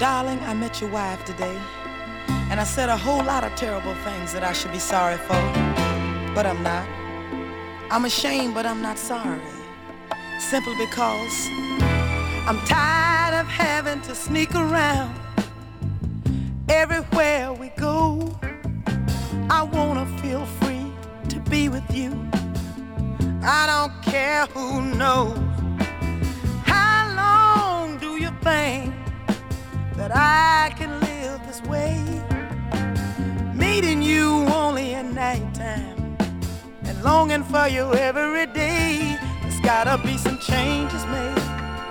Darling, I met your wife today, and I said a whole lot of terrible things that I should be sorry for, but I'm not. I'm ashamed, but I'm not sorry, simply because I'm tired of having to sneak around everywhere we go. I wanna feel free to be with you. I don't care who knows. How long do you think that I can live this way? Meeting you only at nighttime and longing for you every day. There's gotta be some changes made.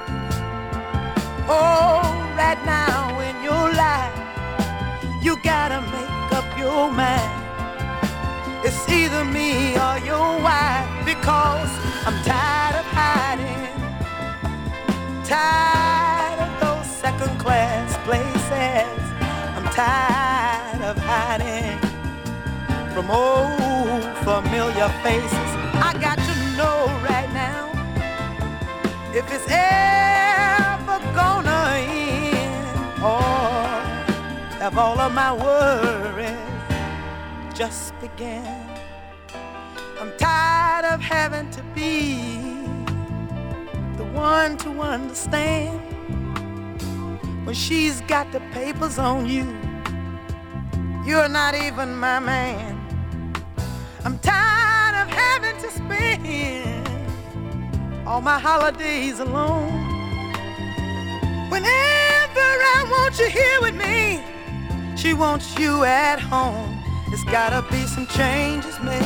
Oh, right now in your life, you gotta make up your mind. It's either me or your wife, because I'm tired of hiding, tired of those second-class places. I'm tired of hiding from old familiar faces. I got to know right now if it's ever gonna end, or have all of my worries just began. I'm tired of having to be the one to understand when she's got the papers on you. You're not even my man. I'm tired of having to spend all my holidays alone. Whenever I want you here with me, she wants you at home. There's gotta be some changes made.